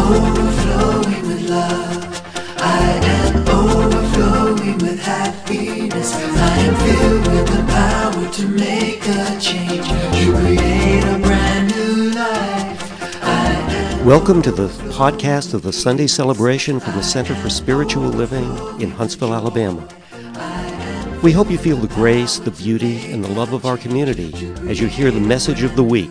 overflowing with love. I am overflowing with happiness. I am filled with the power to make a change, to create a brand new life. Welcome to the podcast of the Sunday celebration from the Center for Spiritual Living in Huntsville, Alabama. We hope you feel the grace, the beauty, and the love of our community as you hear the message of the week.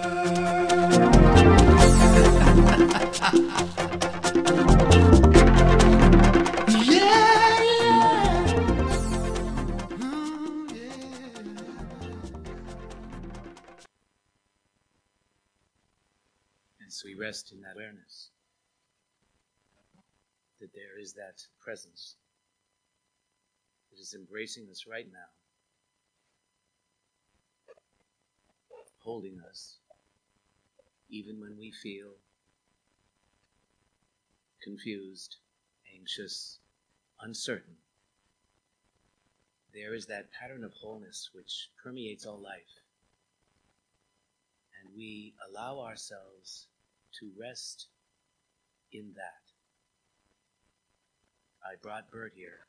As we rest in that awareness that there is that presence that is embracing us right now, holding us even when we feel confused, anxious, uncertain. There is that pattern of wholeness which permeates all life, and we allow ourselves to rest in that. I brought Bert here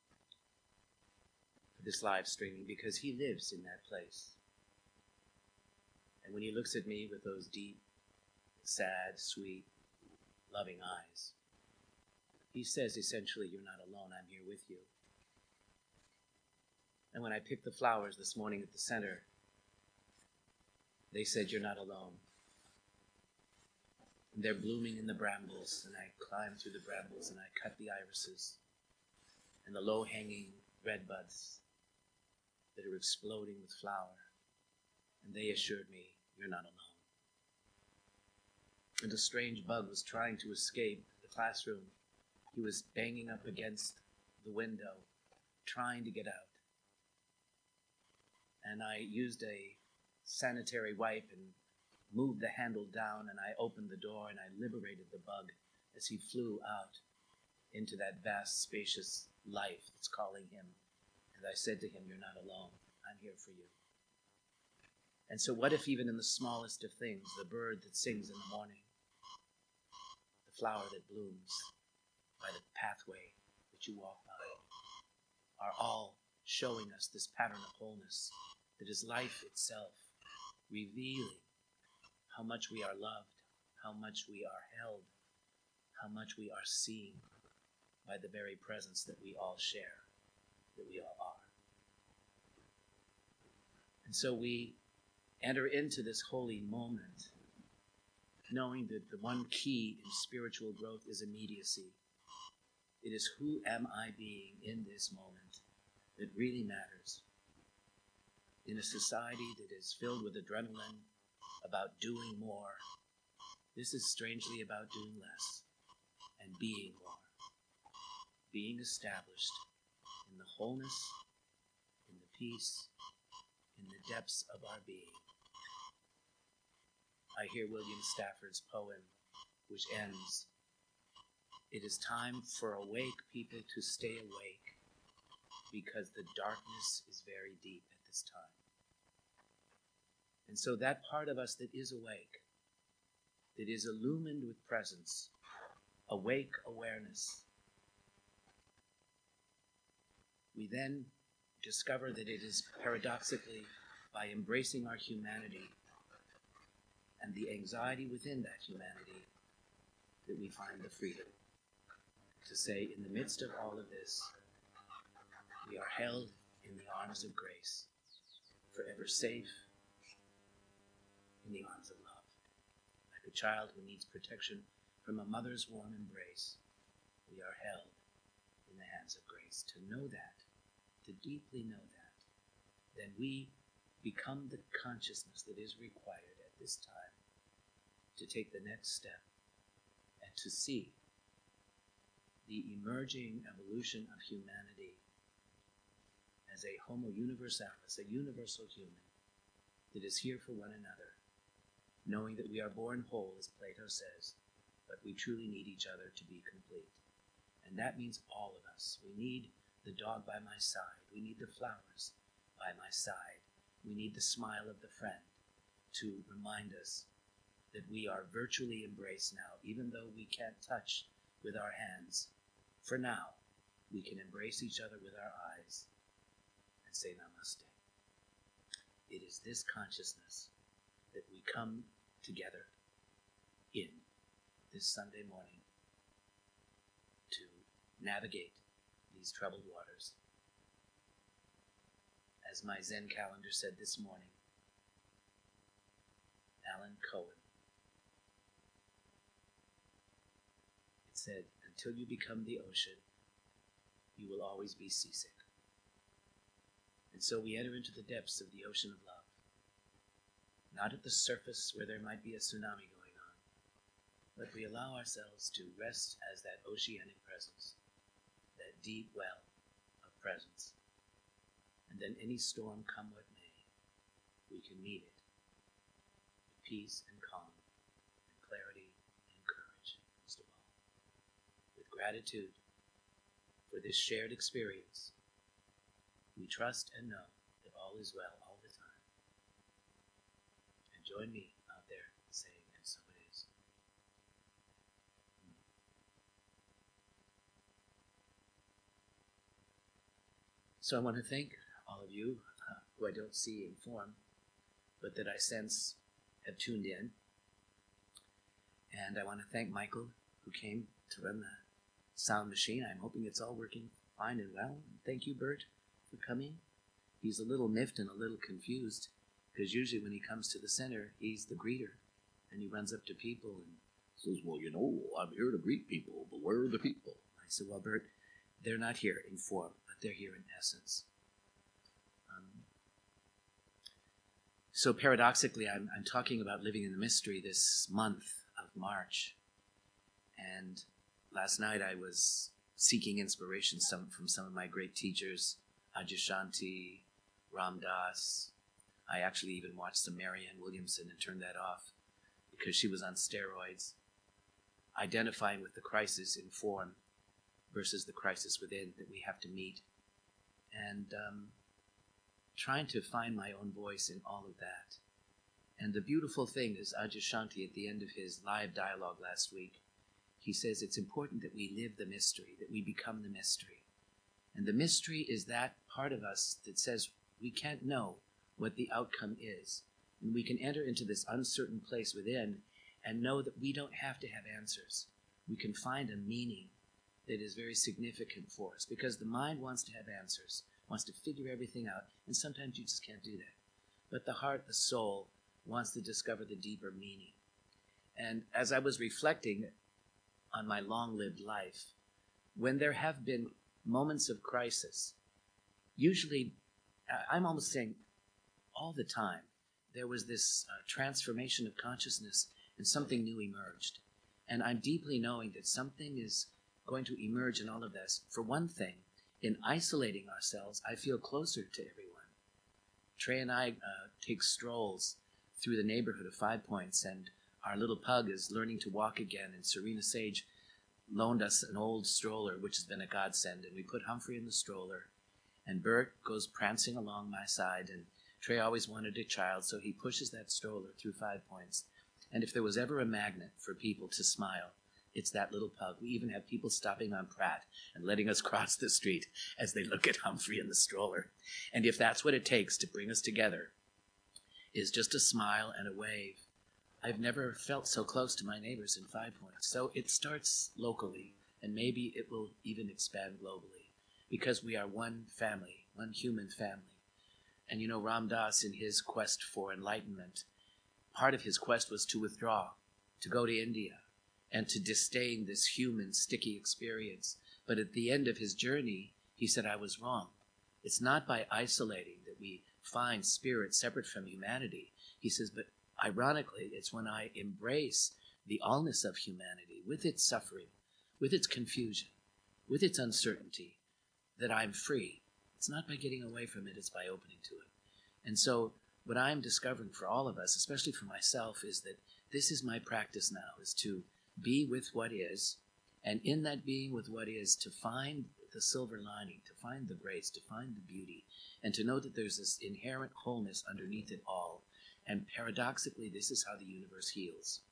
for this live streaming because he lives in that place. And when he looks at me with those deep, sad, sweet, loving eyes, he says essentially, "You're not alone, I'm here with you." And when I picked the flowers this morning at the center, they said, "You're not alone." And they're blooming in the brambles, and I climb through the brambles and I cut the irises and the low-hanging red buds that are exploding with flower. And they assured me, "You're not alone." And a strange bug was trying to escape the classroom. He was banging up against the window, trying to get out. And I used a sanitary wipe and moved the handle down, and I opened the door and I liberated the bug as he flew out into that vast, spacious life that's calling him. And I said to him, "You're not alone. I'm here for you." And so what if even in the smallest of things, the bird that sings in the morning, the flower that blooms by the pathway that you walk by, are all showing us this pattern of wholeness that is life itself, revealing how much we are loved, how much we are held, how much we are seen by the very presence that we all share, that we all are. And so we enter into this holy moment, knowing that the one key in spiritual growth is immediacy. It is who am I being in this moment that really matters. In a society that is filled with adrenaline, about doing more, this is strangely about doing less and being more. Being established in the wholeness, in the peace, in the depths of our being. I hear William Stafford's poem, which ends, "It is time for awake people to stay awake, because the darkness is very deep at this time." And so that part of us that is awake, that is illumined with presence, awake awareness, we then discover that it is paradoxically by embracing our humanity and the anxiety within that humanity that we find the freedom to say, in the midst of all of this, we are held in the arms of grace, forever safe in the arms of love. Like a child who needs protection from a mother's warm embrace, we are held in the hands of grace. To know that, to deeply know that, then we become the consciousness that is required at this time to take the next step and to see the emerging evolution of humanity as a homo universalis, a universal human that is here for one another, knowing that we are born whole, as Plato says, but we truly need each other to be complete. And that means all of us. We need the dog by my side. We need the flowers by my side. We need the smile of the friend to remind us that we are virtually embraced now, even though we can't touch with our hands. For now, we can embrace each other with our eyes and say namaste. It is this consciousness that we come together in this Sunday morning to navigate these troubled waters. As my Zen calendar said this morning, Alan Cohen, it said, until you become the ocean, you will always be seasick. And so we enter into the depths of the ocean of love, not at the surface where there might be a tsunami going on, but we allow ourselves to rest as that oceanic presence, that deep well of presence. And then any storm come what may, we can meet it with peace and calm and clarity and courage, most of all, with gratitude for this shared experience. We trust and know that all is well all the time. And join me out there saying, and so it is. So I want to thank all of you who I don't see in form, but that I sense have tuned in. And I want to thank Michael, who came to run the sound machine. I'm hoping it's all working fine and well. And thank you, Bert, for coming. He's a little miffed and a little confused, because usually when he comes to the center, he's the greeter, and he runs up to people and says, well, you know, I'm here to greet people, but where are the people? I said, well, Bert, they're not here in form, but they're here in essence. So paradoxically, I'm talking about living in the mystery this month of March. And last night I was seeking inspiration from some of my great teachers, Adyashanti, Ram Dass. I actually even watched some Marianne Williamson and turned that off because she was on steroids, identifying with the crisis in form versus the crisis within that we have to meet. And trying to find my own voice in all of that. And the beautiful thing is Adyashanti, at the end of his live dialogue last week, he says it's important that we live the mystery, that we become the mystery. And the mystery is that part of us that says we can't know what the outcome is. And we can enter into this uncertain place within and know that we don't have to have answers. We can find a meaning that is very significant for us, because the mind wants to have answers, wants to figure everything out, and sometimes you just can't do that. But the heart, the soul, wants to discover the deeper meaning. And as I was reflecting on my long-lived life, when there have been moments of crisis, usually, I'm almost saying all the time, there was this transformation of consciousness and something new emerged. And I'm deeply knowing that something is going to emerge in all of this. For one thing, in isolating ourselves, I feel closer to everyone. Trey and I take strolls through the neighborhood of 5 Points, and our little pug is learning to walk again, and Serena Sage loaned us an old stroller, which has been a godsend, and we put Humphrey in the stroller, and Bert goes prancing along my side, and Trey always wanted a child, so he pushes that stroller through 5 Points. And if there was ever a magnet for people to smile, it's that little pug. We even have people stopping on Pratt and letting us cross the street as they look at Humphrey in the stroller. And if that's what it takes to bring us together, is just a smile and a wave. I've never felt so close to my neighbors in 5 Points. So it starts locally, and maybe it will even expand globally, because we are one family, one human family. And you know, Ram Dass, in his quest for enlightenment, part of his quest was to withdraw, to go to India, and to disdain this human, sticky experience. But at the end of his journey, he said, I was wrong. It's not by isolating that we find spirit separate from humanity. He says, but ironically, it's when I embrace the allness of humanity, with its suffering, with its confusion, with its uncertainty, that I'm free. It's not by getting away from it, it's by opening to it. And so what I'm discovering for all of us, especially for myself, is that this is my practice now, is to be with what is, and in that being with what is, to find the silver lining, to find the grace, to find the beauty, and to know that there's this inherent wholeness underneath it all. And paradoxically, this is how the universe heals.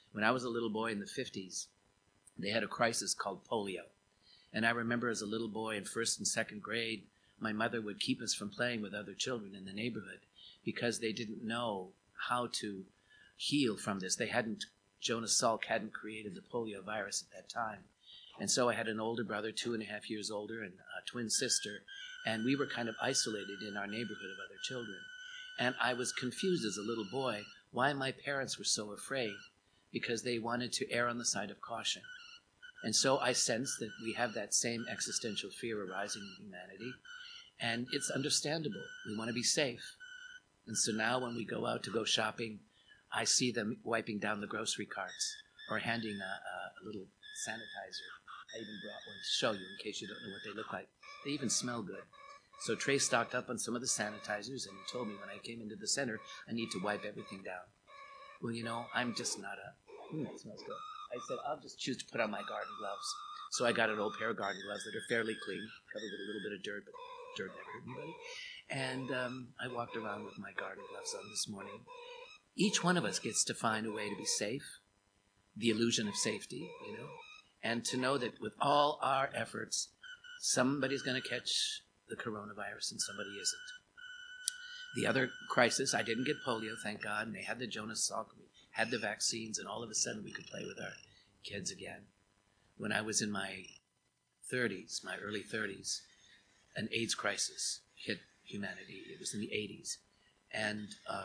When I was a little boy in the 50s, they had a crisis called polio. And I remember as a little boy in first and second grade, my mother would keep us from playing with other children in the neighborhood because they didn't know how to heal from this. Jonas Salk hadn't created the polio virus at that time. And so I had an older brother, 2.5 years older, and a twin sister, and we were kind of isolated in our neighborhood of other children. And I was confused as a little boy why my parents were so afraid, because they wanted to err on the side of caution. And so I sense that we have that same existential fear arising in humanity, and it's understandable. We want to be safe. And so now when we go out to go shopping, I see them wiping down the grocery carts or handing a little sanitizer. I even brought one to show you in case you don't know what they look like. They even smell good. So Trey stocked up on some of the sanitizers, and he told me when I came into the center, I need to wipe everything down. Well, I'm just not it smells good. I said, I'll just choose to put on my garden gloves. So I got an old pair of garden gloves that are fairly clean, covered with a little bit of dirt, but dirt never hurt anybody. And I walked around with my garden gloves on this morning. Each one of us gets to find a way to be safe, the illusion of safety, and to know that with all our efforts, somebody's going to catch the coronavirus and somebody isn't. The other crisis, I didn't get polio, thank God, and they had the Jonas Salk, we had the vaccines, and all of a sudden we could play with our kids again. When I was in my early 30s, an AIDS crisis hit humanity. It was in the 80s. And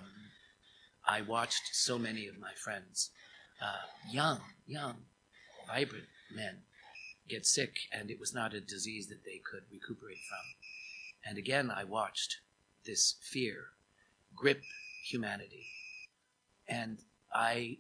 I watched so many of my friends, young, vibrant men, get sick, and it was not a disease that they could recuperate from. And again, I watched this fear grip humanity. And I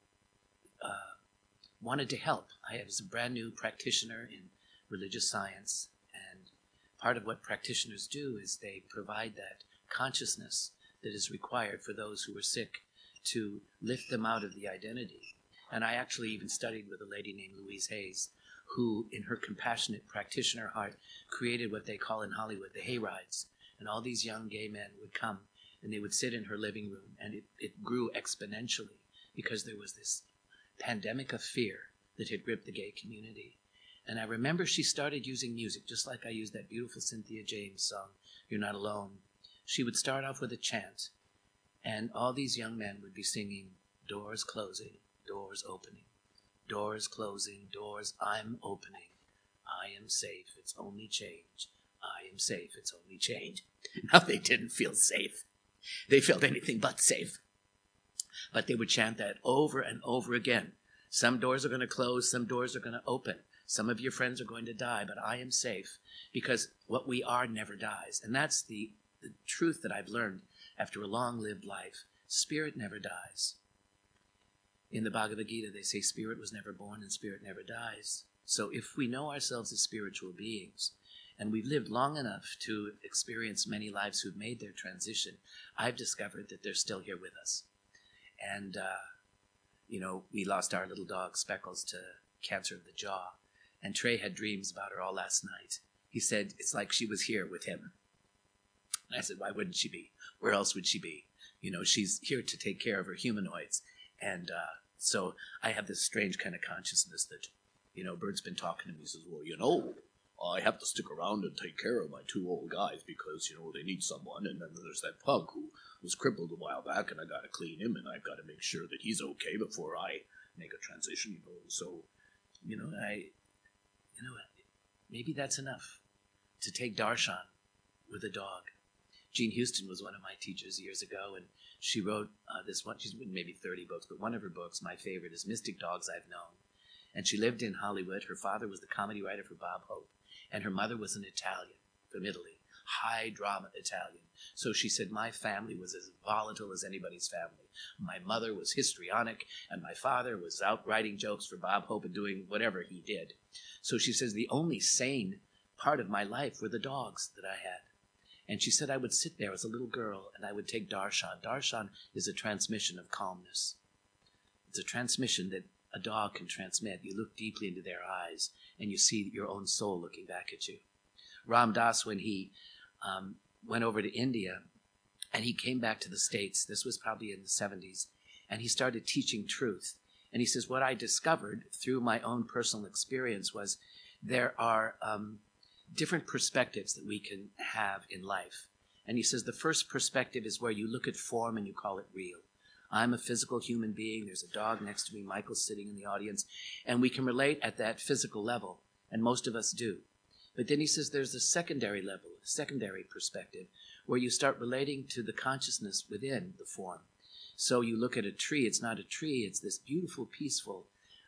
wanted to help. I was a brand new practitioner in religious science, and part of what practitioners do is they provide that consciousness that is required for those who are sick to lift them out of the identity. And I actually even studied with a lady named Louise Hayes, who in her compassionate practitioner heart created what they call in Hollywood the hayrides. And all these young gay men would come and they would sit in her living room, and it grew exponentially because there was this pandemic of fear that had gripped the gay community. And I remember she started using music, just like I used that beautiful Cynthia James song, You're Not Alone. She would start off with a chant, and all these young men would be singing, doors closing, doors opening, doors closing, doors I'm opening. I am safe, it's only change. I am safe, it's only change. Now they didn't feel safe. They felt anything but safe. But they would chant that over and over again. Some doors are going to close, some doors are going to open. Some of your friends are going to die, but I am safe because what we are never dies. And that's the truth that I've learned after a long-lived life. Spirit never dies. In the Bhagavad Gita, they say spirit was never born and spirit never dies. So if we know ourselves as spiritual beings, and we've lived long enough to experience many lives who've made their transition, I've discovered that they're still here with us. And, we lost our little dog, Speckles, to cancer of the jaw. And Trey had dreams about her all last night. He said, it's like she was here with him. And I said, why wouldn't she be? Where else would she be? She's here to take care of her humanoids. And so I have this strange kind of consciousness that, Bert's been talking to me. He says, well, I have to stick around and take care of my two old guys because, they need someone. And then there's that pug who was crippled a while back, and I got to clean him, and I've got to make sure that he's okay before I make a transition, So, maybe that's enough to take darshan with a dog. Jean Houston was one of my teachers years ago, and she wrote this one. She's written maybe 30 books, but one of her books, my favorite, is Mystic Dogs I've Known. And she lived in Hollywood. Her father was the comedy writer for Bob Hope, and her mother was an Italian from Italy, high drama Italian. So she said, my family was as volatile as anybody's family. My mother was histrionic, and my father was out writing jokes for Bob Hope and doing whatever he did. So she says, the only sane part of my life were the dogs that I had. And she said I would sit there as a little girl and I would take darshan. Darshan is a transmission of calmness. It's a transmission that a dog can transmit. You look deeply into their eyes and you see your own soul looking back at you. Ram Dass, when he went over to India and he came back to the States, this was probably in the 70s, and he started teaching truth. And he says, what I discovered through my own personal experience was there are different perspectives that we can have in life. And he says the first perspective is where you look at form and you call it real. I'm a physical human being. There's a dog next to me. Michael's sitting in the audience. And we can relate at that physical level. And most of us do. But then he says there's a secondary level, a secondary perspective, where you start relating to the consciousness within the form. So you look at a tree. It's not a tree. It's this beautiful, peaceful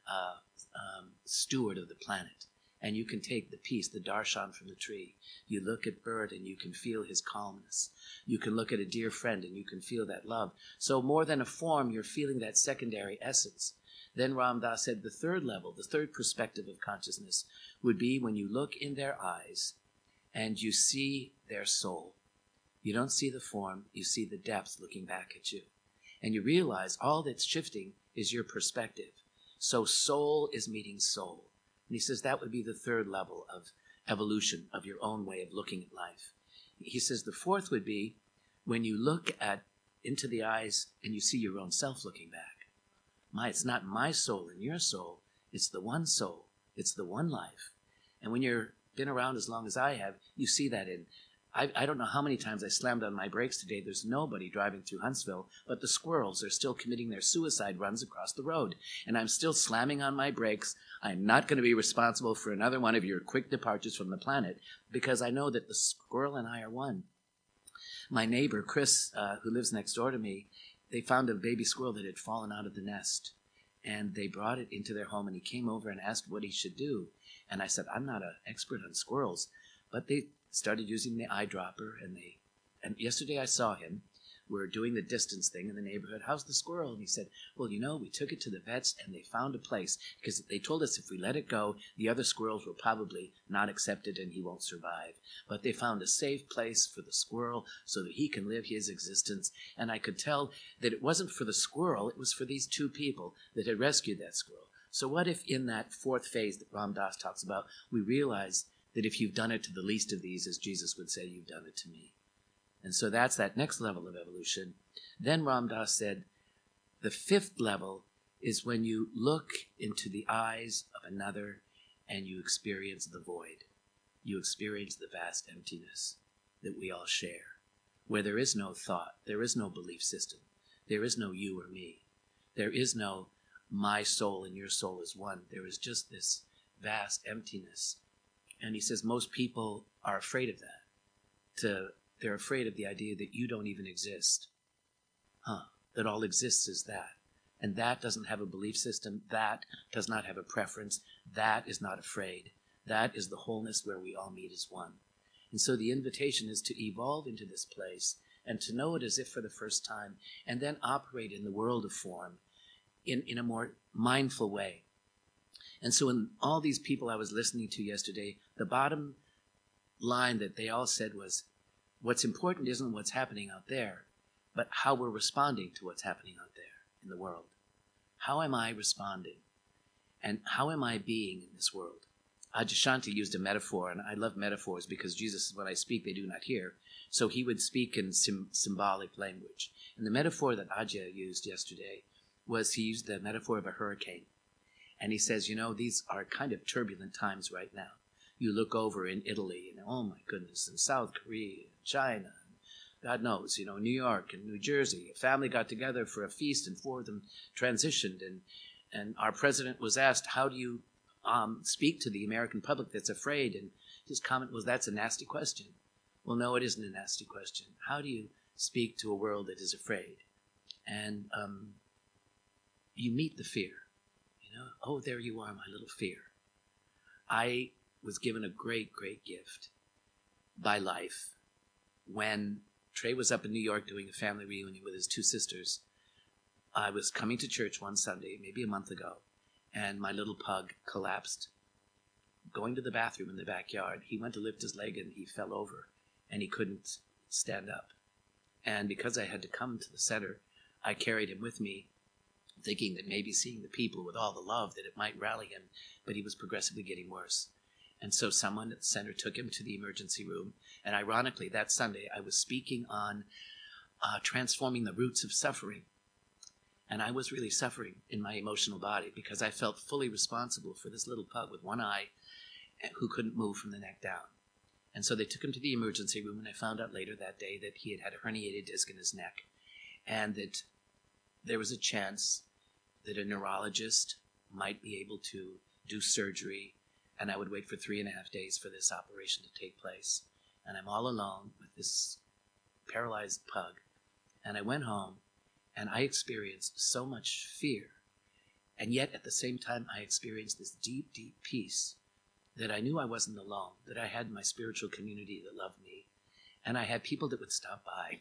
steward of the planet. And you can take the peace, the darshan from the tree. You look at bird and you can feel his calmness. You can look at a dear friend and you can feel that love. So more than a form, you're feeling that secondary essence. Then Ram Dass said the third level, the third perspective of consciousness would be when you look in their eyes and you see their soul. You don't see the form, you see the depth looking back at you. And you realize all that's shifting is your perspective. So soul is meeting soul. And he says that would be the third level of evolution of your own way of looking at life. He says the fourth would be when you look into the eyes and you see your own self looking back. It's not my soul and your soul. It's the one soul. It's the one life. And when you've been around as long as I have, you see that in. I don't know how many times I slammed on my brakes today. There's nobody driving through Huntsville, but the squirrels are still committing their suicide runs across the road. And I'm still slamming on my brakes. I'm not going to be responsible for another one of your quick departures from the planet because I know that the squirrel and I are one. My neighbor, Chris, who lives next door to me, they found a baby squirrel that had fallen out of the nest. And they brought it into their home, and he came over and asked what he should do. And I said, I'm not an expert on squirrels, but they started using the eyedropper, and yesterday I saw him. We're doing the distance thing in the neighborhood. How's the squirrel? And he said, well, we took it to the vets and they found a place because they told us if we let it go, the other squirrels will probably not accept it and he won't survive. But they found a safe place for the squirrel so that he can live his existence. And I could tell that it wasn't for the squirrel, it was for these two people that had rescued that squirrel. So what if in that fourth phase that Ram Dass talks about, we realize that if you've done it to the least of these, as Jesus would say, you've done it to me. And so that's that next level of evolution. Then Ram Dass said, the fifth level is when you look into the eyes of another and you experience the void. You experience the vast emptiness that we all share, where there is no thought, there is no belief system, there is no you or me, there is no my soul and your soul is one. There is just this vast emptiness. And he says most people are afraid of that. They're afraid of the idea that you don't even exist. That all exists is that. And that doesn't have a belief system. That does not have a preference. That is not afraid. That is the wholeness where we all meet as one. And so the invitation is to evolve into this place and to know it as if for the first time, and then operate in the world of form in a more mindful way. And so in all these people I was listening to yesterday, the bottom line that they all said was, what's important isn't what's happening out there, but how we're responding to what's happening out there in the world. How am I responding? And how am I being in this world? Adyashanti used a metaphor, and I love metaphors because Jesus says, when I speak, they do not hear. So he would speak in symbolic language. And the metaphor that Ajay used yesterday was he used the metaphor of a hurricane. And he says, these are kind of turbulent times right now. You look over in Italy, and oh my goodness, and South Korea, and China, and God knows, New York and New Jersey. A family got together for a feast, and four of them transitioned. And our president was asked, how do you speak to the American public that's afraid? And his comment was, that's a nasty question. Well, no, it isn't a nasty question. How do you speak to a world that is afraid? And you meet the fear. Oh, there you are, my little fear. I was given a great, great gift by life. When Trey was up in New York doing a family reunion with his two sisters, I was coming to church one Sunday, maybe a month ago, and my little pug collapsed. Going to the bathroom in the backyard, he went to lift his leg and he fell over, and he couldn't stand up. And because I had to come to the center, I carried him with me, thinking that maybe seeing the people with all the love that it might rally him, but he was progressively getting worse. And so someone at the center took him to the emergency room. And ironically, that Sunday, I was speaking on transforming the roots of suffering. And I was really suffering in my emotional body because I felt fully responsible for this little pug with one eye who couldn't move from the neck down. And so they took him to the emergency room, and I found out later that day that he had had a herniated disc in his neck, and that there was a chance that a neurologist might be able to do surgery, and I would wait for 3.5 days for this operation to take place. And I'm all alone with this paralyzed pug. And I went home, and I experienced so much fear. And yet, at the same time, I experienced this deep, deep peace that I knew I wasn't alone, that I had my spiritual community that loved me, and I had people that would stop by.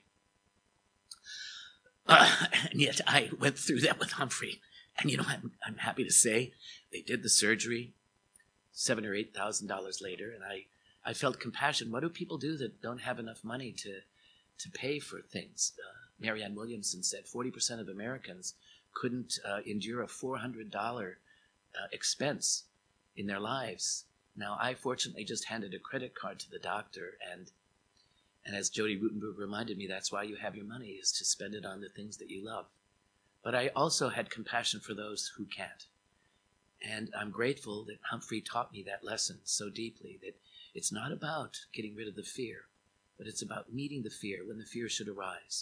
And yet, I went through that with Humphrey. And, I'm happy to say they did the surgery $7,000 or $8,000 later, and I felt compassion. What do people do that don't have enough money to pay for things? Marianne Williamson said 40% of Americans couldn't endure a $400 expense in their lives. Now, I fortunately just handed a credit card to the doctor, and as Jody Rutenberg reminded me, that's why you have your money, is to spend it on the things that you love. But I also had compassion for those who can't. And I'm grateful that Humphrey taught me that lesson so deeply, that it's not about getting rid of the fear, but it's about meeting the fear when the fear should arise.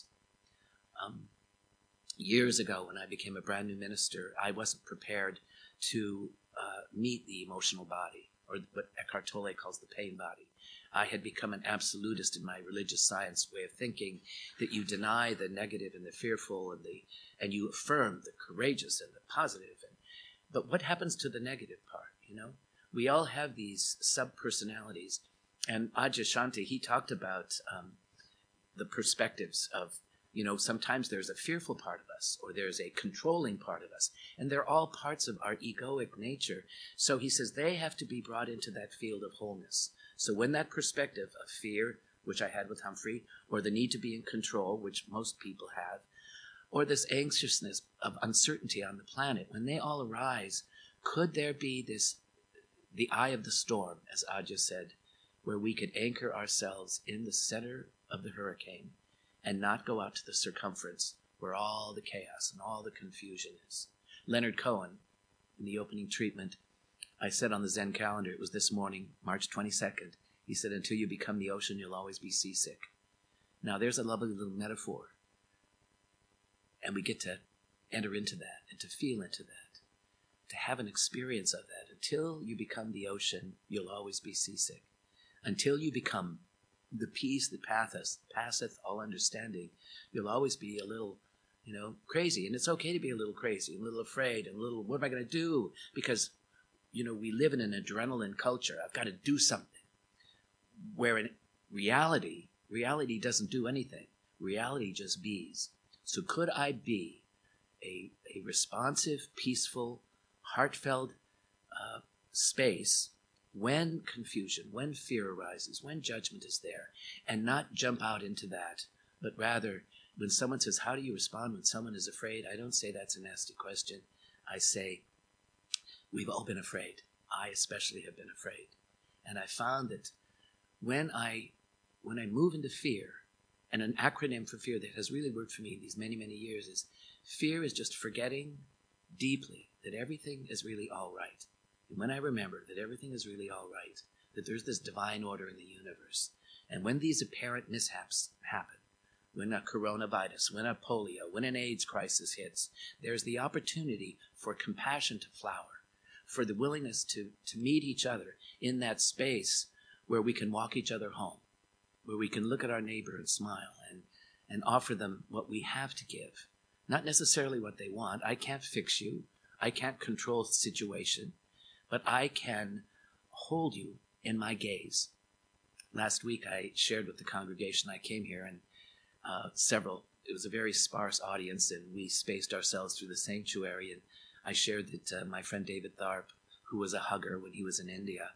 Years ago, when I became a brand new minister, I wasn't prepared to meet the emotional body, or what Eckhart Tolle calls the pain body. I had become an absolutist in my religious science way of thinking, that you deny the negative and the fearful and you affirm the courageous and the positive. But what happens to the negative part, We all have these sub-personalities. And Adyashanti, he talked about the perspectives of, sometimes there's a fearful part of us, or there's a controlling part of us, and they're all parts of our egoic nature. So he says they have to be brought into that field of wholeness. So when that perspective of fear, which I had with Humphrey, or the need to be in control, which most people have, or this anxiousness of uncertainty on the planet, when they all arise, could there be the eye of the storm, as Adya said, where we could anchor ourselves in the center of the hurricane and not go out to the circumference where all the chaos and all the confusion is? Leonard Cohen, in the opening treatment, I said on the Zen calendar, it was this morning, March 22nd, he said, until you become the ocean, you'll always be seasick. Now, there's a lovely little metaphor. And we get to enter into that and to feel into that, to have an experience of that. Until you become the ocean, you'll always be seasick. Until you become the peace that passeth all understanding, you'll always be a little, crazy. And it's okay to be a little crazy, a little afraid, and a little, what am I going to do? Because, we live in an adrenaline culture. I've got to do something. Where in reality doesn't do anything. Reality just bees. So could I be a responsive, peaceful, heartfelt space when confusion, when fear arises, when judgment is there, and not jump out into that, but rather when someone says, how do you respond when someone is afraid? I don't say that's a nasty question. I say, we've all been afraid. I especially have been afraid. And I found that when I move into fear, and an acronym for fear that has really worked for me these many, many years is, fear is just forgetting deeply that everything is really all right. And when I remember that everything is really all right, that there's this divine order in the universe, and when these apparent mishaps happen, when a coronavirus, when a polio, when an AIDS crisis hits, there's the opportunity for compassion to flower, for the willingness to meet each other in that space where we can walk each other home, where we can look at our neighbor and smile and offer them what we have to give. Not necessarily what they want. I can't fix you. I can't control the situation, but I can hold you in my gaze. Last week I shared with the congregation, I came here and it was a very sparse audience, and we spaced ourselves through the sanctuary, and I shared that my friend David Tharp, who was a hugger when he was in India,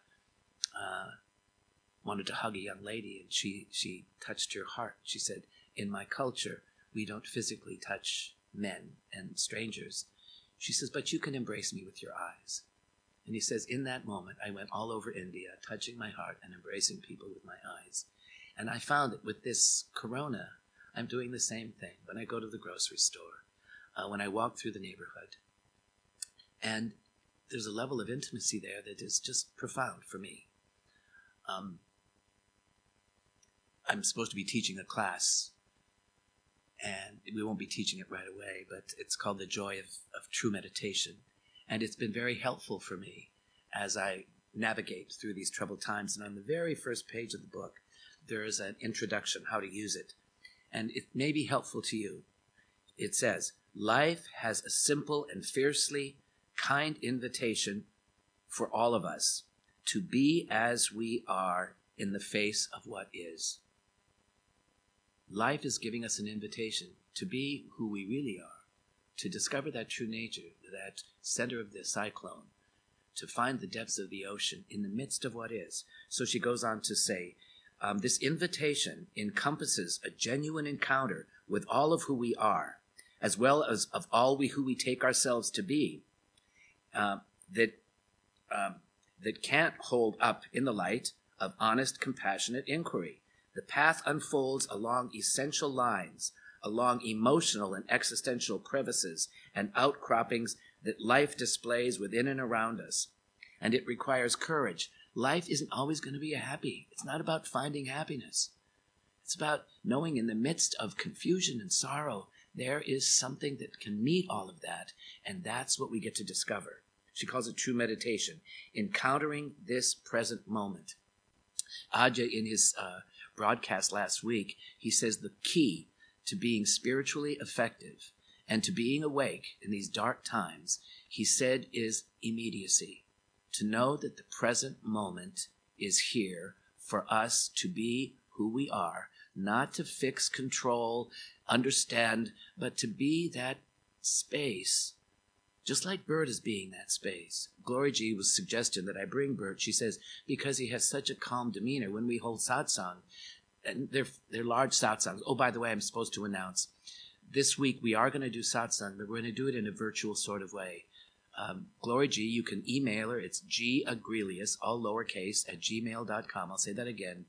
wanted to hug a young lady, and she touched her heart. She said, in my culture, we don't physically touch men and strangers. She says, but you can embrace me with your eyes. And he says, in that moment, I went all over India, touching my heart and embracing people with my eyes. And I found that with this corona, I'm doing the same thing. When I go to the grocery store, when I walk through the neighborhood. And there's a level of intimacy there that is just profound for me. I'm supposed to be teaching a class, and we won't be teaching it right away, but it's called The Joy of True Meditation. And it's been very helpful for me as I navigate through these troubled times. And on the very first page of the book, there is an introduction, how to use it. And it may be helpful to you. It says, life has a simple and fiercely kind invitation for all of us to be as we are in the face of what is. Life is giving us an invitation to be who we really are, to discover that true nature, that center of the cyclone, to find the depths of the ocean in the midst of what is. So she goes on to say, this invitation encompasses a genuine encounter with all of who we are, as well as of all who we take ourselves to be, that can't hold up in the light of honest, compassionate inquiry. The path unfolds along essential lines, along emotional and existential crevices and outcroppings that life displays within and around us. And it requires courage. Life isn't always going to be happy. It's not about finding happiness. It's about knowing in the midst of confusion and sorrow, there is something that can meet all of that. And that's what we get to discover. She calls it true meditation, encountering this present moment. Ajay, in his broadcast last week, he says the key to being spiritually effective and to being awake in these dark times, he said, is immediacy. To know that the present moment is here for us to be who we are, not to fix, control, understand, but to be that space, just like Bert is being that space. Glory G was suggesting that I bring Bert, she says, because he has such a calm demeanor when we hold satsang. And they're large satsangs. Oh, by the way, I'm supposed to announce, this week we are going to do satsang, but we're going to do it in a virtual sort of way. Glory G, you can email her. It's gagrelius, all lowercase, at gmail.com. I'll say that again.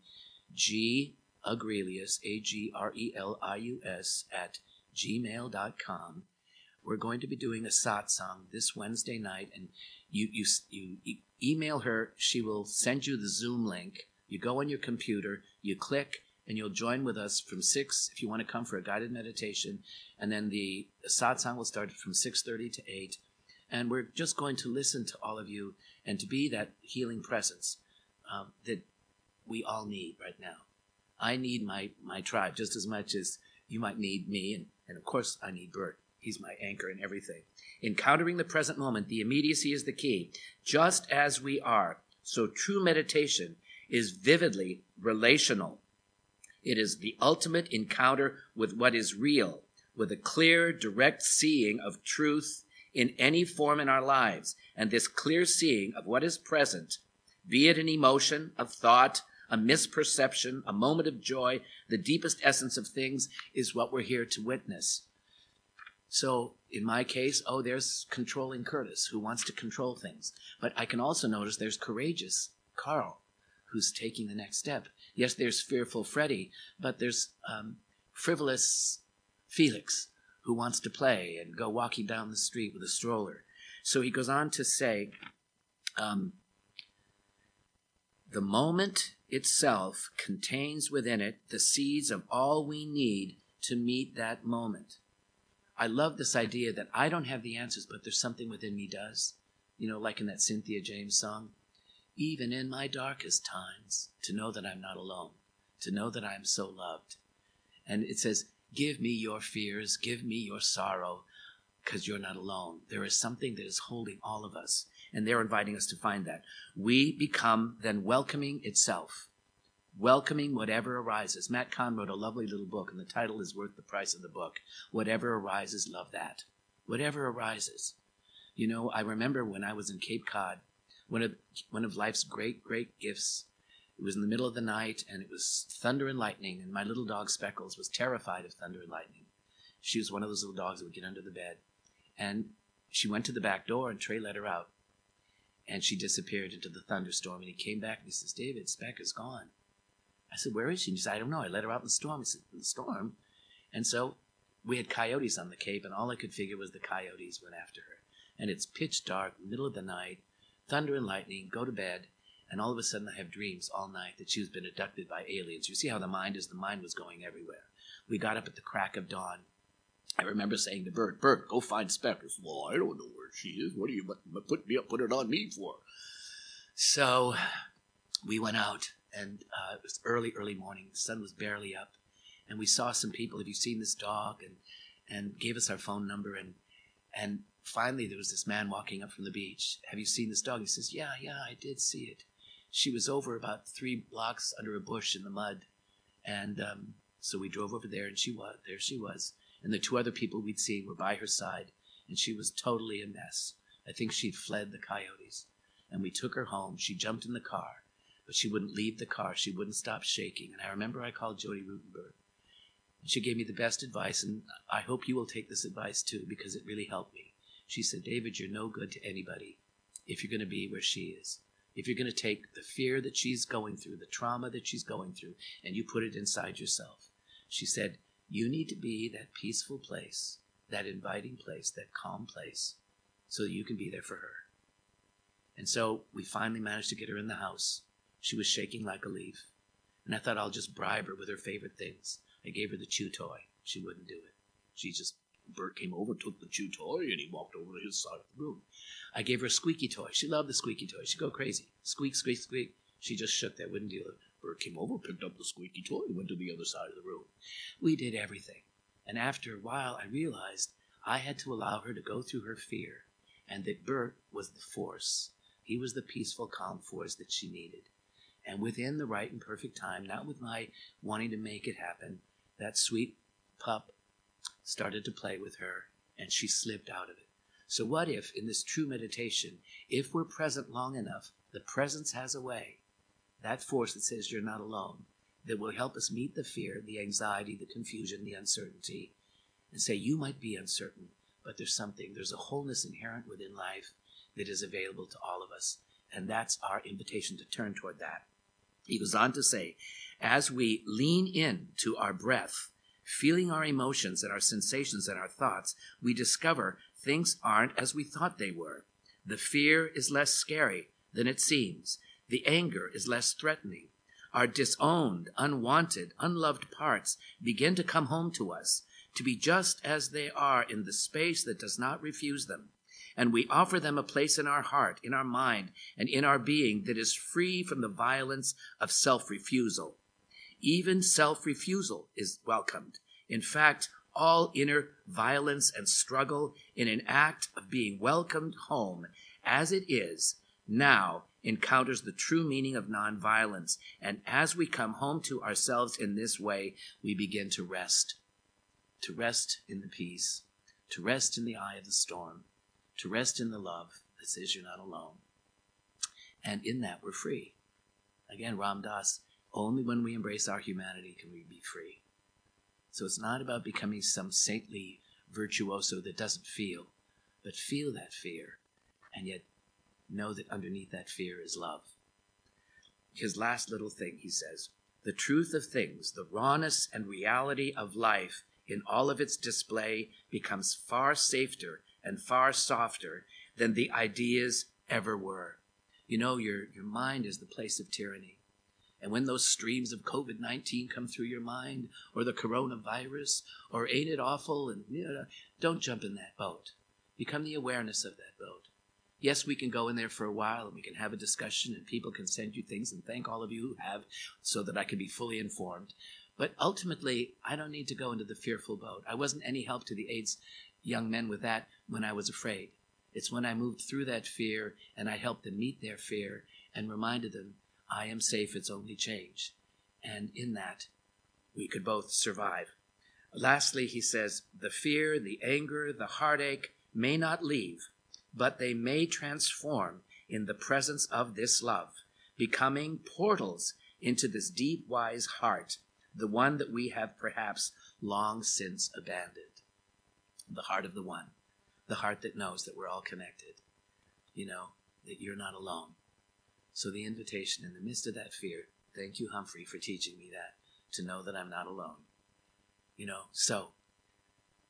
Gagrelius, Agrelius, at gmail.com. We're going to be doing a satsang this Wednesday night, and you email her. She will send you the Zoom link. You go on your computer, you click, and you'll join with us from 6 if you want to come for a guided meditation. And then the satsang will start from 6:30 to 8. And we're just going to listen to all of you and to be that healing presence that we all need right now. I need my tribe just as much as you might need me. And of course, I need Bert. He's my anchor in everything. Encountering the present moment, the immediacy is the key. Just as we are, so true meditation is vividly relational. It is the ultimate encounter with what is real, with a clear, direct seeing of truth in any form in our lives. And this clear seeing of what is present, be it an emotion, a thought, a misperception, a moment of joy, the deepest essence of things, is what we're here to witness. So in my case, there's controlling Curtis, who wants to control things. But I can also notice there's courageous Carl, who's taking the next step. Yes, there's fearful Freddie, but there's frivolous Felix, who wants to play and go walking down the street with a stroller. So he goes on to say, the moment itself contains within it the seeds of all we need to meet that moment. I love this idea that I don't have the answers, but there's something within me does. You know, like in that Cynthia James song, even in my darkest times, to know that I'm not alone, to know that I'm so loved. And it says, give me your fears, give me your sorrow, because you're not alone. There is something that is holding all of us, and they're inviting us to find that. We become then welcoming itself, welcoming whatever arises. Matt Kahn wrote a lovely little book, and the title is worth the price of the book. Whatever arises, love that. Whatever arises. You know, I remember when I was in Cape Cod, one of life's great, great gifts. It was in the middle of the night, and it was thunder and lightning, and my little dog Speckles was terrified of thunder and lightning. She was one of those little dogs that would get under the bed. And she went to the back door, and Trey let her out. And she disappeared into the thunderstorm, and he came back, and he says, David, Speck is gone. I said, where is she? And she said, I don't know. I let her out in the storm. He said, in the storm? And so we had coyotes on the Cape, and all I could figure was the coyotes went after her. And it's pitch dark, middle of the night, thunder and lightning, go to bed, and all of a sudden I have dreams all night that she's been abducted by aliens. You see how the mind is? The mind was going everywhere. We got up at the crack of dawn. I remember saying to Bert, go find Spectre. Well, I don't know where she is. What are you put it on me for? So we went out, and it was early morning. The sun was barely up, and we saw some people. Have you seen this dog? And gave us our phone number, and finally there was this man walking up from the beach. Have you seen this dog? He says, yeah, I did see it. She was over about 3 blocks under a bush in the mud, and so we drove over there, and there she was. And the 2 other people we'd seen were by her side, and she was totally a mess. I think she'd fled the coyotes. And we took her home. She jumped in the car, but she wouldn't leave the car. She wouldn't stop shaking. And I remember I called Jody Rutenberg. And she gave me the best advice, and I hope you will take this advice too, because it really helped me. She said, David, you're no good to anybody if you're going to be where she is. If you're going to take the fear that she's going through, the trauma that she's going through, and you put it inside yourself. She said, you need to be that peaceful place, that inviting place, that calm place, so that you can be there for her. And so we finally managed to get her in the house. She was shaking like a leaf. And I thought I'll just bribe her with her favorite things. I gave her the chew toy. She wouldn't do it. Bert came over, took the chew toy, and he walked over to his side of the room. I gave her a squeaky toy. She loved the squeaky toy. She'd go crazy. Squeak, squeak, squeak. She just shook that, wouldn't deal with it. Bert came over, picked up the squeaky toy, and went to the other side of the room. We did everything. And after a while, I realized I had to allow her to go through her fear, and that Bert was the force. He was the peaceful, calm force that she needed. And within the right and perfect time, not with my wanting to make it happen, that sweet pup started to play with her, and she slipped out of it. So what if, in this true meditation, if we're present long enough, the presence has a way, that force that says you're not alone, that will help us meet the fear, the anxiety, the confusion, the uncertainty, and say, you might be uncertain, but there's a wholeness inherent within life that is available to all of us. And that's our invitation to turn toward that. He goes on to say, as we lean in to our breath, feeling our emotions and our sensations and our thoughts, we discover things aren't as we thought they were. The fear is less scary than it seems. The anger is less threatening. Our disowned, unwanted, unloved parts begin to come home to us, to be just as they are in the space that does not refuse them. And we offer them a place in our heart, in our mind, and in our being that is free from the violence of self-refusal. Even self-refusal is welcomed. In fact, all inner violence and struggle in an act of being welcomed home as it is now encounters the true meaning of nonviolence. And as we come home to ourselves in this way, we begin to rest in the peace, to rest in the eye of the storm, to rest in the love that says you're not alone. And in that, we're free. Again, Ram Dass, only when we embrace our humanity can we be free. So it's not about becoming some saintly virtuoso that doesn't feel, but feel that fear, and yet know that underneath that fear is love. His last little thing, he says, the truth of things, the rawness and reality of life in all of its display becomes far safer and far softer than the ideas ever were. You know, your mind is the place of tyranny. And when those streams of COVID-19 come through your mind, or the coronavirus, or ain't it awful, and don't jump in that boat. Become the awareness of that boat. Yes, we can go in there for a while, and we can have a discussion, and people can send you things, and thank all of you who have, so that I can be fully informed. But ultimately, I don't need to go into the fearful boat. I wasn't any help to the AIDS young men with that when I was afraid. It's when I moved through that fear, and I helped them meet their fear, and reminded them, I am safe, it's only change. And in that, we could both survive. Lastly, he says, the fear, the anger, the heartache may not leave, but they may transform in the presence of this love, becoming portals into this deep, wise heart, the one that we have perhaps long since abandoned. The heart of the one, the heart that knows that we're all connected, that you're not alone. So the invitation in the midst of that fear, thank you, Humphrey, for teaching me that, to know that I'm not alone. So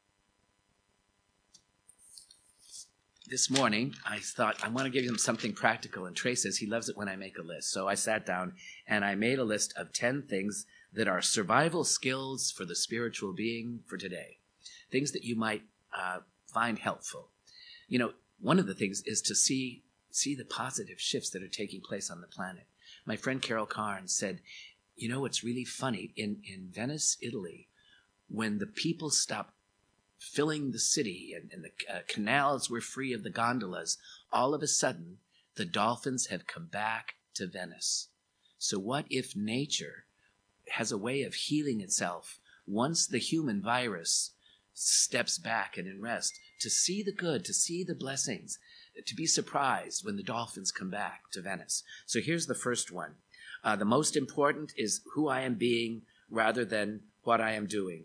this morning, I thought, I want to give him something practical. And Trey says he loves it when I make a list. So I sat down and I made a list of 10 things that are survival skills for the spiritual being for today. Things that you might find helpful. You know, one of the things is to see the positive shifts that are taking place on the planet. My friend Carol Carnes said, you know, what's really funny, in Venice, Italy, when the people stopped filling the city and the canals were free of the gondolas, all of a sudden, the dolphins have come back to Venice. So what if nature has a way of healing itself once the human virus steps back and in rest, to see the good, to see the blessings, to be surprised when the dolphins come back to Venice. So here's the first one. The most important is who I am being rather than what I am doing.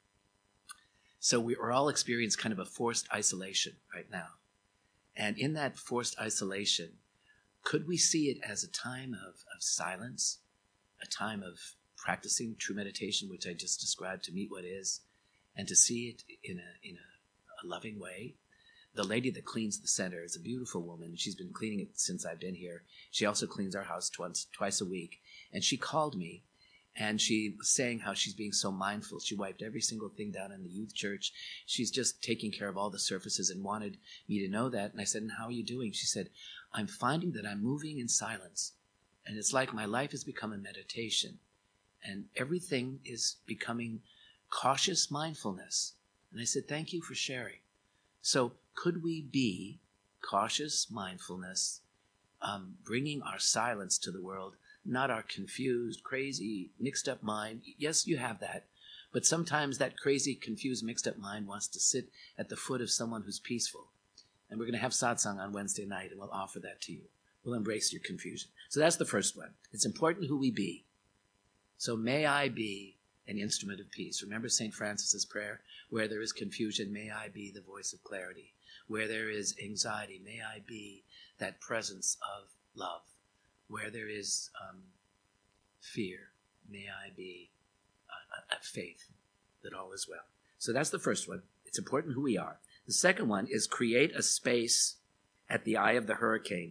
So we are all experiencing kind of a forced isolation right now. And in that forced isolation, could we see it as a time of silence, a time of practicing true meditation, which I just described, to meet what is, and to see it in a loving way? The lady that cleans the center is a beautiful woman. She's been cleaning it since I've been here. She also cleans our house twice a week. And she called me, and she was saying how she's being so mindful. She wiped every single thing down in the youth church. She's just taking care of all the surfaces and wanted me to know that. And I said, and how are you doing? She said, I'm finding that I'm moving in silence. And it's like my life has become a meditation. And everything is becoming cautious mindfulness. And I said, thank you for sharing. So could we be cautious mindfulness, bringing our silence to the world, not our confused, crazy, mixed up mind? Yes, you have that. But sometimes that crazy, confused, mixed up mind wants to sit at the foot of someone who's peaceful. And we're going to have satsang on Wednesday night, and we'll offer that to you. We'll embrace your confusion. So that's the first one. It's important who we be. So may I be an instrument of peace. Remember St. Francis's prayer? Where there is confusion, may I be the voice of clarity. Where there is anxiety, may I be that presence of love. Where there is fear, may I be a faith that all is well. So that's the first one. It's important who we are. The second one is create a space at the eye of the hurricane.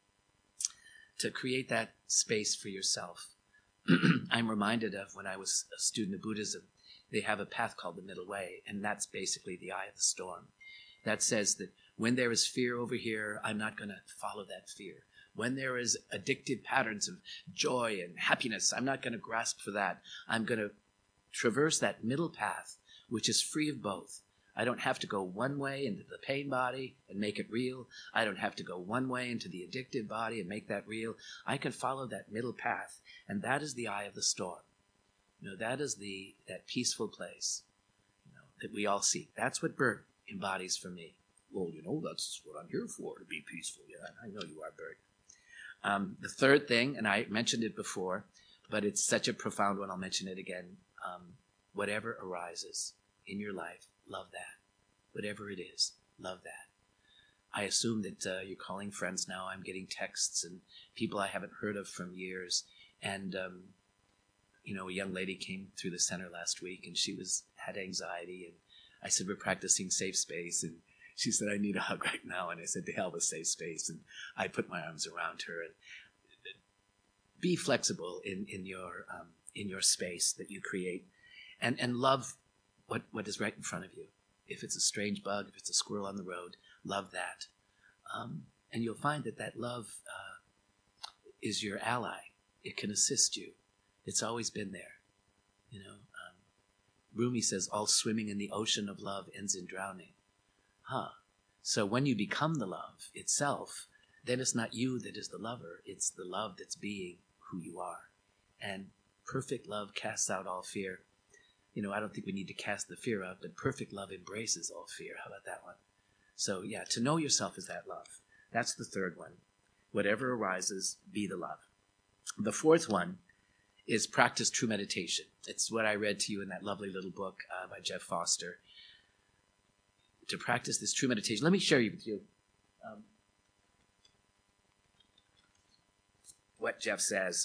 To create that space for yourself. I'm reminded of when I was a student of Buddhism, they have a path called the middle way, and that's basically the eye of the storm. That says that when there is fear over here, I'm not going to follow that fear. When there is addictive patterns of joy and happiness, I'm not going to grasp for that. I'm going to traverse that middle path, which is free of both. I don't have to go one way into the pain body and make it real. I don't have to go one way into the addictive body and make that real. I can follow that middle path, and that is the eye of the storm. You know, that is that peaceful place, you know, that we all seek. That's what Bert embodies for me. Well, you know, that's what I'm here for, to be peaceful. Yeah, I know you are, Bert. The third thing, and I mentioned it before, but it's such a profound one, I'll mention it again. Whatever arises in your life, love that. Whatever it is, love that. I assume that you're calling friends now. I'm getting texts and people I haven't heard of from years. And, you know, a young lady came through the center last week and she had anxiety. And I said, we're practicing safe space. And she said, I need a hug right now. And I said, to hell with safe space. And I put my arms around her. And be flexible in your space that you create. And love what is right in front of you. If it's a strange bug, if it's a squirrel on the road, love that. And you'll find that love is your ally. It can assist you. It's always been there. You know, Rumi says, all swimming in the ocean of love ends in drowning. So when you become the love itself, then it's not you that is the lover. It's the love that's being who you are. And perfect love casts out all fear. You know, I don't think we need to cast the fear out, but perfect love embraces all fear. How about that one? So, yeah, to know yourself is that love. That's the third one. Whatever arises, be the love. The fourth one is practice true meditation. It's what I read to you in that lovely little book by Jeff Foster. To practice this true meditation, let me share with you what Jeff says.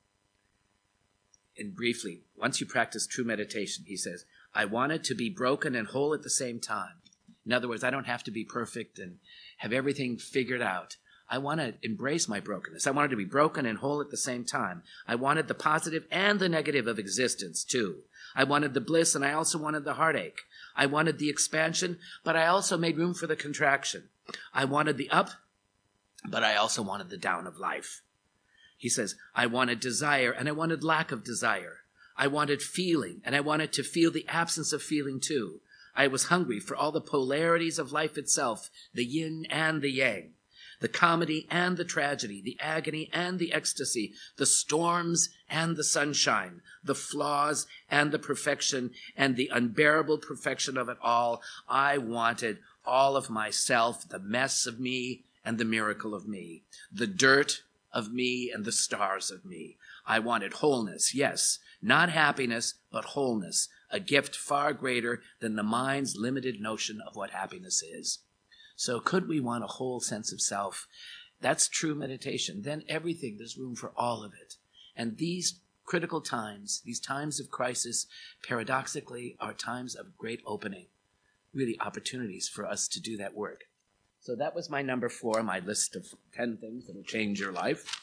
And briefly, once you practice true meditation, he says, I wanted to be broken and whole at the same time. In other words, I don't have to be perfect and have everything figured out. I want to embrace my brokenness. I wanted to be broken and whole at the same time. I wanted the positive and the negative of existence, too. I wanted the bliss, and I also wanted the heartache. I wanted the expansion, but I also made room for the contraction. I wanted the up, but I also wanted the down of life. He says, I wanted desire, and I wanted lack of desire. I wanted feeling, and I wanted to feel the absence of feeling, too. I was hungry for all the polarities of life itself, the yin and the yang, the comedy and the tragedy, the agony and the ecstasy, the storms and the sunshine, the flaws and the perfection, and the unbearable perfection of it all. I wanted all of myself, the mess of me and the miracle of me, the dirt of me and the stars of me. I wanted wholeness, yes, not happiness, but wholeness, a gift far greater than the mind's limited notion of what happiness is. So could we want a whole sense of self? That's true meditation. Then everything, there's room for all of it. And these critical times, these times of crisis, paradoxically, are times of great opening, really opportunities for us to do that work. So that was my number 4, my list of 10 things that will change your life.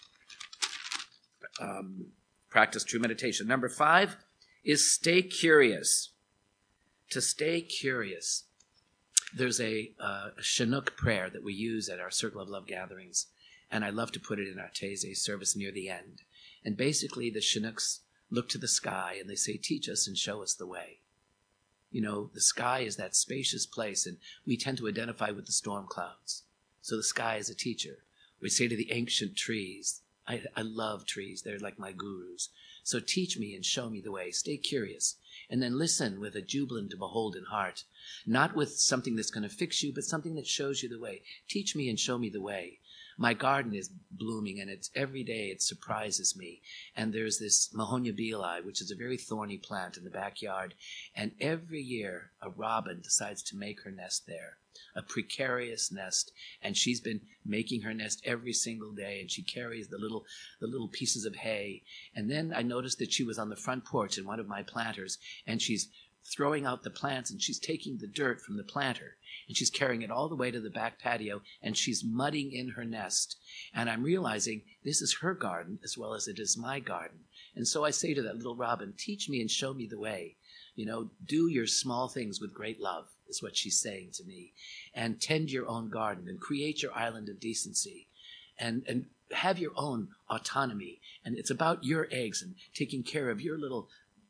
Practice true meditation. Number 5 is stay curious. To stay curious. There's a Chinook prayer that we use at our Circle of Love gatherings, and I love to put it in our Taizé service near the end. And basically the Chinooks look to the sky and they say, teach us and show us the way. You know, the sky is that spacious place, and we tend to identify with the storm clouds. So the sky is a teacher. We say to the ancient trees, I love trees. They're like my gurus. So teach me and show me the way. Stay curious. And then listen with a jubilant and beholden heart. Not with something that's going to fix you, but something that shows you the way. Teach me and show me the way. My garden is blooming, and it's every day it surprises me. And there's this Mahonia Belli, which is a very thorny plant in the backyard. And every year a robin decides to make her nest there, a precarious nest. And she's been making her nest every single day, and she carries the little pieces of hay. And then I noticed that she was on the front porch in one of my planters, and she's throwing out the plants, and she's taking the dirt from the planter, and she's carrying it all the way to the back patio, and she's mudding in her nest. And I'm realizing this is her garden as well as it is my garden. And so I say to that little robin, teach me and show me the way. You know, do your small things with great love, is what she's saying to me. And tend your own garden and create your island of decency. And have your own autonomy. And it's about your eggs and taking care of your little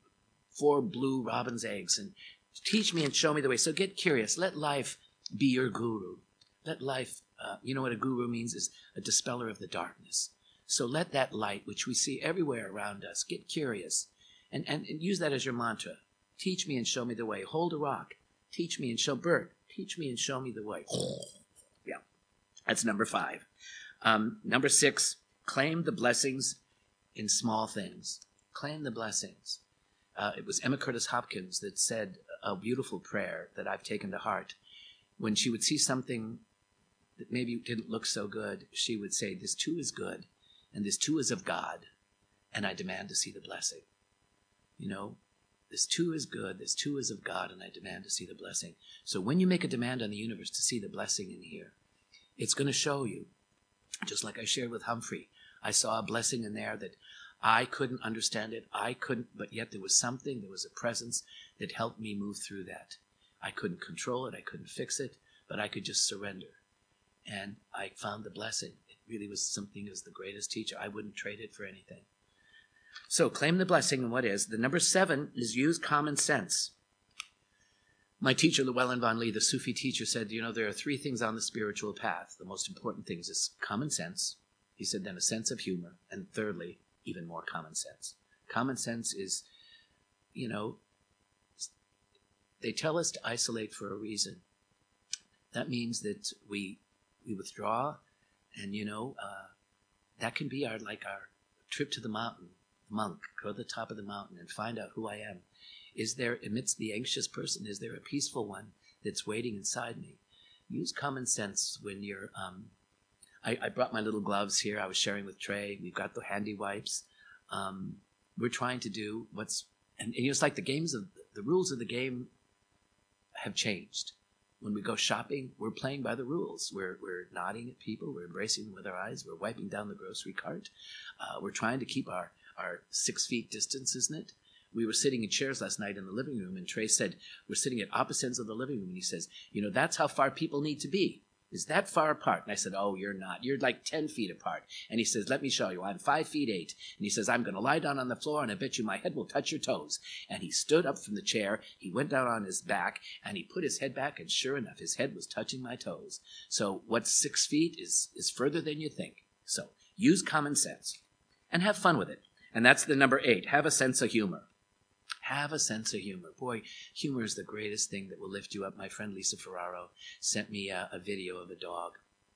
4 blue robin's eggs, and teach me and show me the way. So get curious. Let life be your guru. Let life, you know what a guru means, is a dispeller of the darkness. So let that light, which we see everywhere around us, get curious and use that as your mantra. Teach me and show me the way. Hold a rock. Teach me and show Bert. Teach me and show me the way. Yeah, that's number 5. Number 6, claim the blessings in small things. Claim the blessings. It was Emma Curtis Hopkins that said a beautiful prayer that I've taken to heart. When she would see something that maybe didn't look so good, she would say, this too is good, and this too is of God, and I demand to see the blessing. You know, this too is good, this too is of God, and I demand to see the blessing. So when you make a demand on the universe to see the blessing in here, it's going to show you. Just like I shared with Humphrey, I saw a blessing in there that I couldn't understand it. But yet there was something, there was a presence that helped me move through that. I couldn't control it, I couldn't fix it, but I could just surrender. And I found the blessing. It really was something as the greatest teacher. I wouldn't trade it for anything. So claim the blessing, and what is? The number 7 is use common sense. My teacher, Llewellyn Von Lee, the Sufi teacher, said, you know, there are 3 things on the spiritual path. The most important things is common sense. He said then a sense of humor, and thirdly, even more common sense. Common sense is, you know, they tell us to isolate for a reason. That means that we withdraw, and, you know, that can be our trip to the mountain, monk, go to the top of the mountain and find out who I am. Is there, amidst the anxious person, is there a peaceful one that's waiting inside me? Use common sense when you're, I brought my little gloves here. I was sharing with Trey. We've got the handy wipes. We're trying to do and it's like the rules of the game have changed. When we go shopping, we're playing by the rules. We're nodding at people. We're embracing them with our eyes. We're wiping down the grocery cart. We're trying to keep our 6 feet distance, isn't it? We were sitting in chairs last night in the living room, and Trey said, we're sitting at opposite ends of the living room, and he says, that's how far people need to be. Is that far apart? And I said, oh, you're not. You're like 10 feet apart. And he says, let me show you. I'm 5 feet 8. And he says, I'm going to lie down on the floor, and I bet you my head will touch your toes. And he stood up from the chair. He went down on his back, and he put his head back, and sure enough, his head was touching my toes. So what's 6 feet is further than you think. So use common sense and have fun with it. And that's the number 8. Have a sense of humor. Have a sense of humor. Boy, humor is the greatest thing that will lift you up. My friend Lisa Ferraro sent me a video of a dog,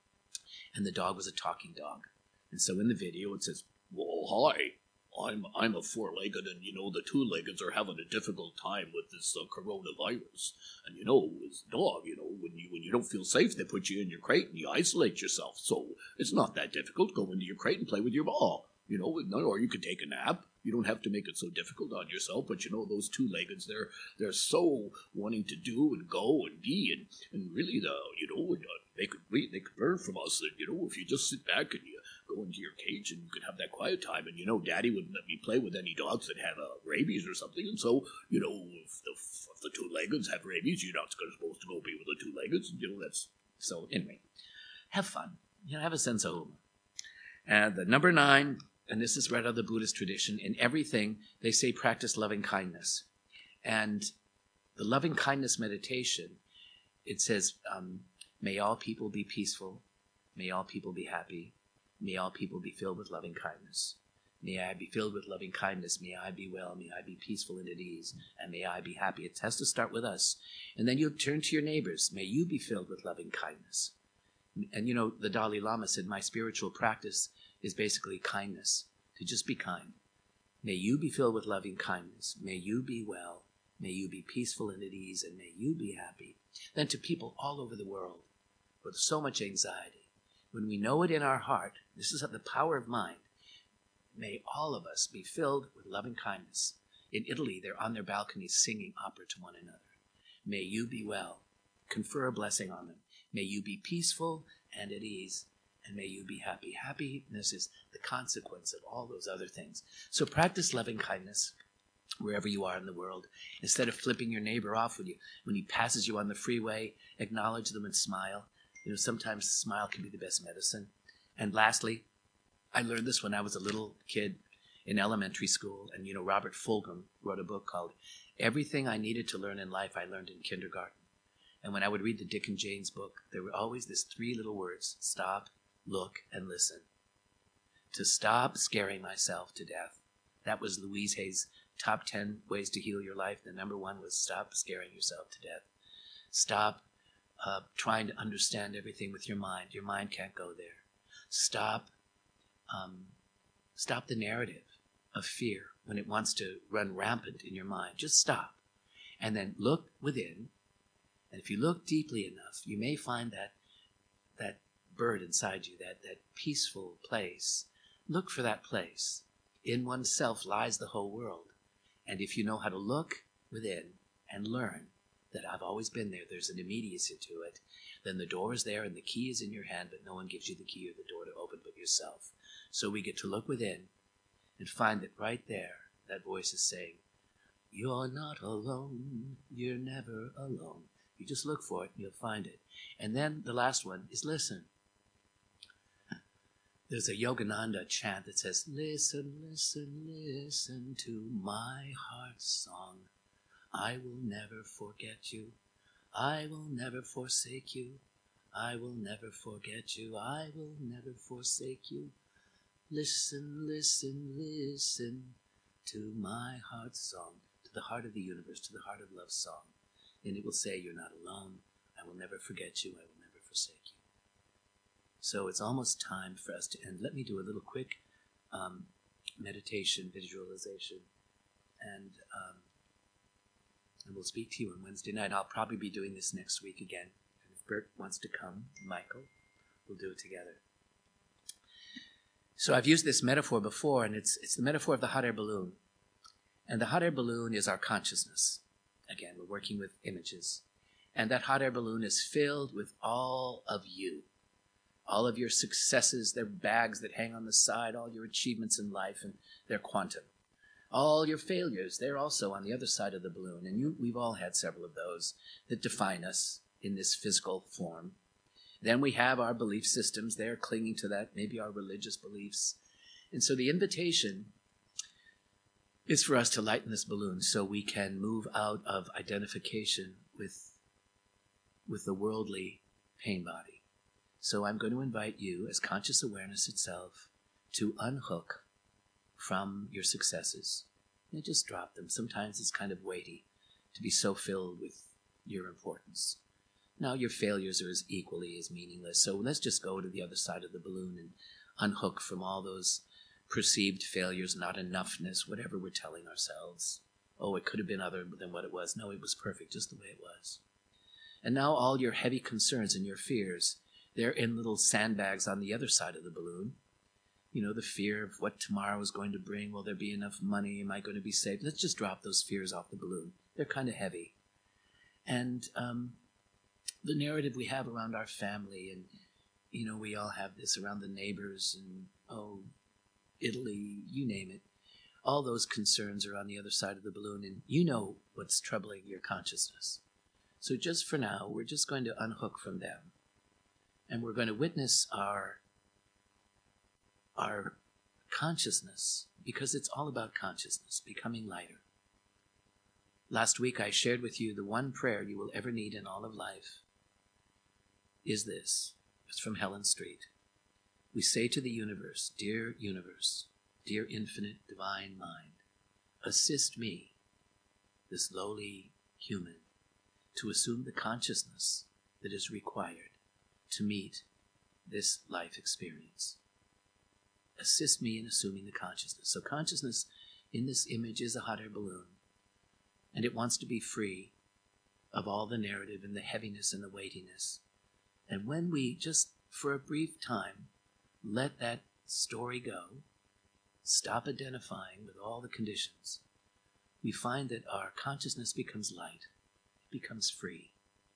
and the dog was a talking dog. And so in the video it says, well, hi, I'm a 4-legged, and the 2-leggeds are having a difficult time with this coronavirus. And as a dog, when you don't feel safe, they put you in your crate and you isolate yourself. So it's not that difficult. Go into your crate and play with your ball. Or you could take a nap. You don't have to make it so difficult on yourself. But those 2-leggeds, they're so wanting to do and go and be, and really, they could learn from us. And if you just sit back and you go into your cage and you could have that quiet time, and Daddy wouldn't let me play with any dogs that had rabies or something. And so if the 2-leggeds have rabies, you're not supposed to go be with the 2-leggeds. That's so. Anyway, have fun. Have a sense of humor. And the number 9. And this is right out of the Buddhist tradition. In everything, they say practice loving kindness. And the loving kindness meditation, it says, may all people be peaceful. May all people be happy. May all people be filled with loving kindness. May I be filled with loving kindness. May I be well. May I be peaceful and at ease. And may I be happy. It has to start with us. And then you turn to your neighbors. May you be filled with loving kindness. And the Dalai Lama said, my spiritual practice is basically kindness, to just be kind. May you be filled with loving kindness. May you be well. May you be peaceful and at ease, and may you be happy. Then to people all over the world with so much anxiety, when we know it in our heart, this is the power of mind, may all of us be filled with loving kindness. In Italy, they're on their balconies singing opera to one another. May you be well. Confer a blessing on them. May you be peaceful and at ease. And may you be happy. Happiness is the consequence of all those other things. So practice loving kindness wherever you are in the world. Instead of flipping your neighbor off when he passes you on the freeway, acknowledge them and smile. Sometimes a smile can be the best medicine. And lastly, I learned this when I was a little kid in elementary school. And Robert Fulghum wrote a book called Everything I Needed to Learn in Life I Learned in Kindergarten. And when I would read the Dick and Jane's book, there were always these 3 little words: stop, look, and listen. To stop scaring myself to death. That was Louise Hay's top 10 ways to heal your life. The number 1 was stop scaring yourself to death. Stop trying to understand everything with your mind. Your mind can't go there. Stop the narrative of fear when it wants to run rampant in your mind. Just stop. And then look within. And if you look deeply enough, you may find that bird inside you, that peaceful place. Look for that place. In oneself lies the whole world. And if you know how to look within and learn that I've always been there, there's an immediacy to it, then the door is there and the key is in your hand, but no one gives you the key or the door to open but yourself. So we get to look within and find that right there, that voice is saying, you're not alone. You're never alone. You just look for it and you'll find it. And then the last one is listen. There's a Yogananda chant that says, listen, listen, listen to my heart's song. I will never forget you. I will never forsake you. I will never forget you. I will never forsake you. Listen, listen, listen to my heart's song, to the heart of the universe, to the heart of love's song. And it will say, you're not alone. I will never forget you. I will never forsake you. So it's almost time for us to end. Let me do a little quick meditation, visualization, and we'll speak to you on Wednesday night. I'll probably be doing this next week again. And if Bert wants to come, Michael, we'll do it together. So I've used this metaphor before, and it's the metaphor of the hot air balloon. And the hot air balloon is our consciousness. Again, we're working with images. And that hot air balloon is filled with all of you, all of your successes, their bags that hang on the side, all your achievements in life, and their quantum. All your failures, they're also on the other side of the balloon, and we've all had several of those that define us in this physical form. Then we have our belief systems. They're clinging to that, maybe our religious beliefs. And so the invitation is for us to lighten this balloon so we can move out of identification with the worldly pain body. So I'm going to invite you, as conscious awareness itself, to unhook from your successes and just drop them. Sometimes it's kind of weighty to be so filled with your importance. Now your failures are as equally as meaningless. So let's just go to the other side of the balloon and unhook from all those perceived failures, not enoughness, whatever we're telling ourselves. Oh, it could have been other than what it was. No, it was perfect just the way it was. And now all your heavy concerns and your fears, they're in little sandbags on the other side of the balloon. You know, the fear of what tomorrow is going to bring. Will there be enough money? Am I going to be safe? Let's just drop those fears off the balloon. They're kind of heavy. And the narrative we have around our family, and, you know, we all have this around the neighbors and, Italy, you name it. All those concerns are on the other side of the balloon, and you know what's troubling your consciousness. So just for now, we're just going to unhook from them. And we're going to witness our consciousness, because it's all about consciousness, becoming lighter. Last week I shared with you the one prayer you will ever need in all of life is this. It's from Helen Street. We say to the universe, dear infinite divine mind, assist me, this lowly human, to assume the consciousness that is required to meet this life experience. Assist me in assuming the consciousness. So consciousness in this image is a hot air balloon, and it wants to be free of all the narrative and the heaviness and the weightiness. And when we just, for a brief time, let that story go, stop identifying with all the conditions, we find that our consciousness becomes light, it becomes free.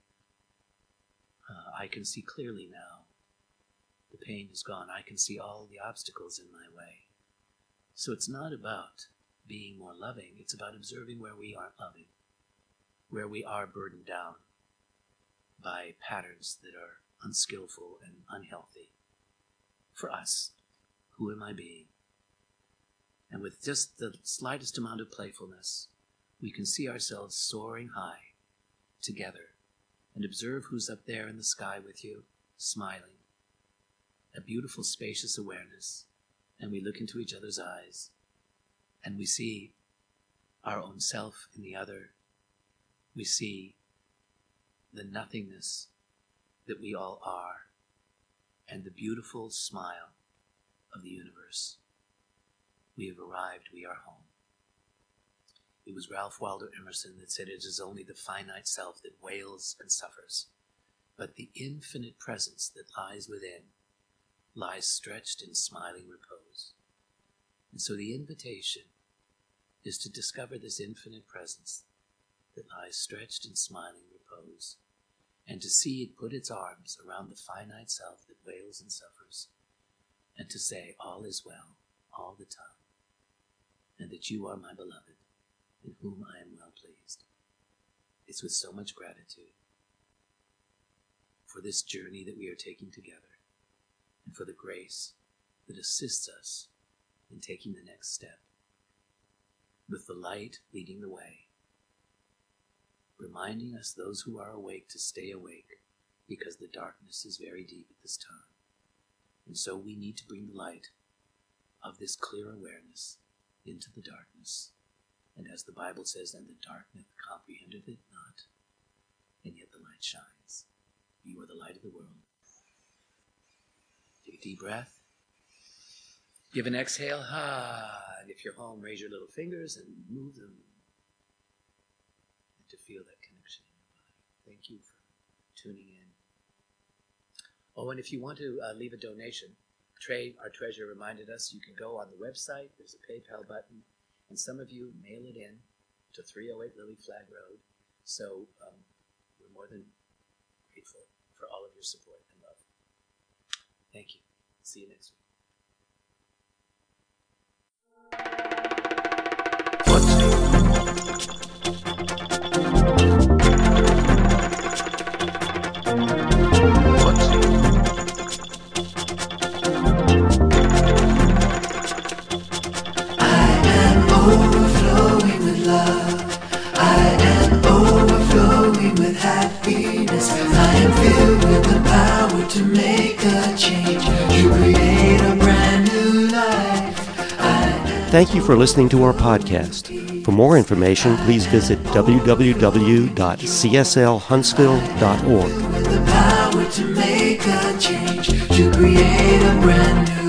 I can see clearly now. The pain is gone. I can see all the obstacles in my way. So it's not about being more loving. It's about observing where we aren't loving, where we are burdened down by patterns that are unskillful and unhealthy. For us, who am I being? And with just the slightest amount of playfulness, we can see ourselves soaring high together and observe who's up there in the sky with you, smiling. A beautiful, spacious awareness. And we look into each other's eyes, and we see our own self in the other. We see the nothingness that we all are, and the beautiful smile of the universe. We have arrived, we are home. It was Ralph Waldo Emerson that said, it is only the finite self that wails and suffers, but the infinite presence that lies within lies stretched in smiling repose. And so the invitation is to discover this infinite presence that lies stretched in smiling repose, and to see it put its arms around the finite self that wails and suffers, and to say, all is well, all the time, and that you are my beloved, in whom I am well pleased. It's with so much gratitude for this journey that we are taking together, and for the grace that assists us in taking the next step, with the light leading the way, reminding us, those who are awake, to stay awake, because the darkness is very deep at this time. And so we need to bring the light of this clear awareness into the darkness. And as the Bible says, and the darkness comprehended it not, and yet the light shines. You are the light of the world. Take a deep breath. Give an exhale. And if you're home, raise your little fingers and move them, and to feel that connection in your body. Thank you for tuning in. Oh, and if you want to leave a donation, Trey, our treasurer, reminded us you can go on the website. There's a PayPal button, and some of you mail it in to 308 Lily Flag Road. So we're more than grateful for all of your support and love. Thank you. See you next week. Overflowing with love, I am overflowing with happiness. I am filled with the power to make a change, to create a brand new life. Thank you for listening to our podcast. For more information, please visit www.cslhuntsville.org. With the power to make a change, to create a brand new